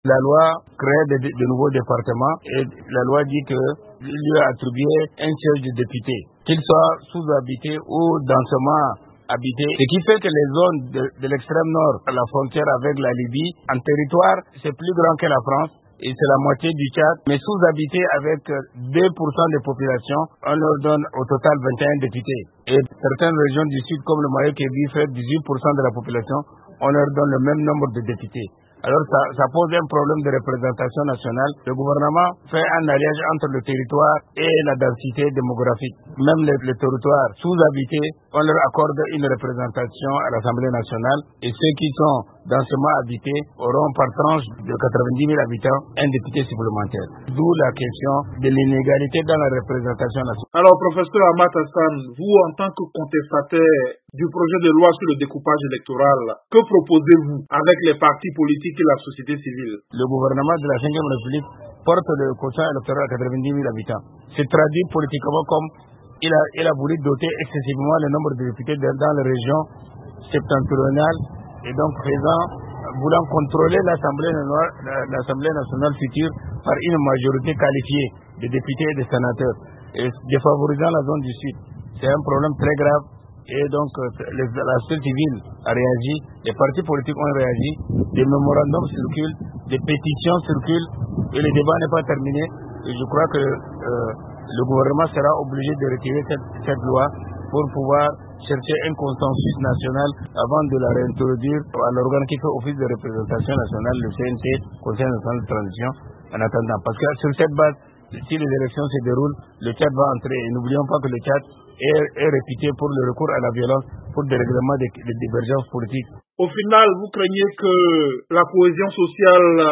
La loi crée de nouveaux départements et la loi dit qu'il lui a attribué un siège de député, qu'il soit sous-habité ou densément habité. Ce qui fait que les zones de l'extrême nord, à la frontière avec la Libye, en territoire, c'est plus grand que la France. Et c'est la moitié du Tchad, mais sous-habité avec 2% de population, on leur donne au total 21 députés. Et certaines régions du sud, comme le Mayo-Kébi, fait 18% de la population, on leur donne le même nombre de députés. Alors ça pose un problème de représentation nationale. Le gouvernement fait un alliage entre le territoire et la densité démographique. Même les territoires sous-habités, on leur accorde une représentation à l'Assemblée nationale et ceux qui sont densément habités auront par tranche de 90 000 habitants un député supplémentaire. D'où la question de l'inégalité dans la représentation nationale. Alors, professeur Ahmad Hassan, vous en tant que contestataire du projet de loi sur le découpage électoral, que proposez-vous avec les partis politiques et la société civile? Le gouvernement de la 5e République porte le quotient électoral à 90 000 habitants. C'est traduit politiquement comme il a voulu doter excessivement le nombre de députés dans les régions septentrionales et donc voulant contrôler l'Assemblée nationale future par une majorité qualifiée de députés et de sénateurs et défavorisant la zone du Sud. C'est un problème très grave. Et donc, la société civile a réagi, les partis politiques ont réagi, des mémorandums circulent, des pétitions circulent, et le débat n'est pas terminé. Et je crois que le gouvernement sera obligé de retirer cette loi pour pouvoir chercher un consensus national avant de la réintroduire à l'organe qui fait office de représentation nationale, le CNT, Conseil national de transition, en attendant. Parce que sur cette base, si les élections se déroulent, le Tchad va entrer. Et n'oublions pas que le Tchad est réputé pour le recours à la violence pour des règlements de divergences politiques. Au final, vous craignez que la cohésion sociale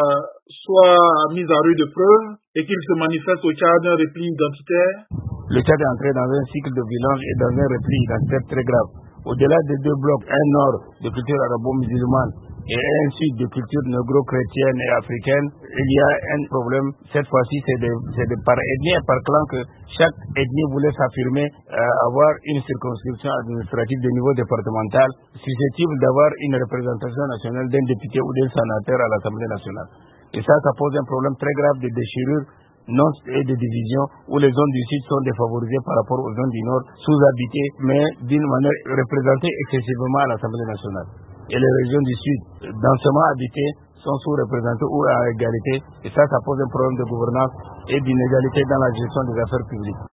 soit mise à rude épreuve et qu'il se manifeste au Tchad un repli identitaire? Le Tchad est entré dans un cycle de violence et dans un repli identitaire très grave. Au-delà des deux blocs, un nord de culture arabo-musulmane et un sud de culture négro-chrétienne et africaine, il y a un problème. Cette fois-ci, c'est par ethnie et par clan que chaque ethnie voulait s'affirmer avoir une circonscription administrative de niveau départemental susceptible d'avoir une représentation nationale d'un député ou d'un sénateur à l'Assemblée nationale. Et ça pose un problème très grave de déchirure et de division où les zones du sud sont défavorisées par rapport aux zones du nord, sous-habitées, mais d'une manière représentées excessivement à l'Assemblée nationale. Et les régions du sud, densément habitées, sont sous-représentées ou à égalité. Et ça pose un problème de gouvernance et d'inégalité dans la gestion des affaires publiques.